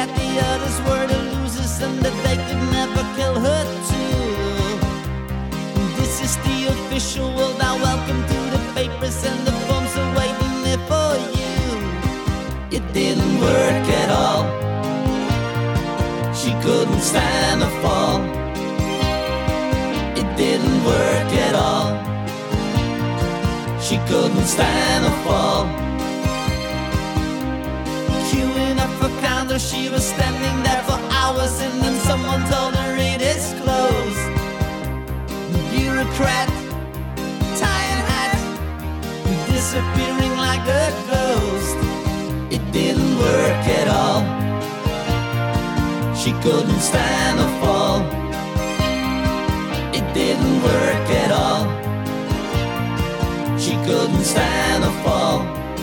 that the others were the losers and that they could never kill her too. This is the official world, now welcome to the papers and the bombs are waiting there for you. It didn't work at all. She couldn't stand the fall. It didn't work at all. She couldn't stand the fall. Queuing up for counter, she was standing there for hours, and then someone told her it is closed. Bureaucrat, tie and hat, disappearing like a ghost. It didn't work at all. She couldn't stand the fall. It didn't work at all. She couldn't stand the fall.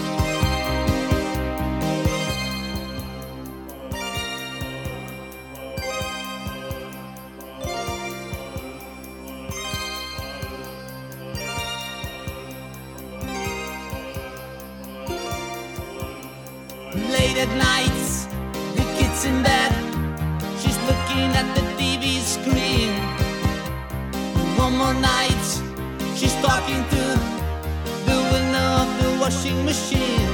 Late at nights, the kid's in bed. She's looking at the TV screen. One more night, she's talking to the window of the washing machine.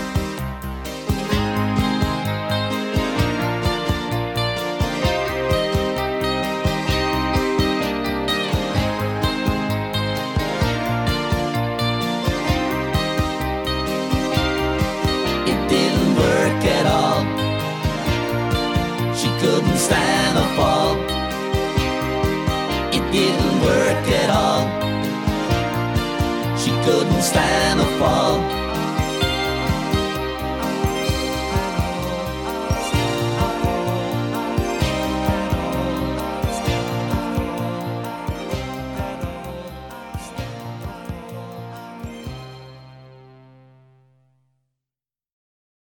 It didn't work at all. She couldn't stand the fall. It didn't work at all. She couldn't stand the fall.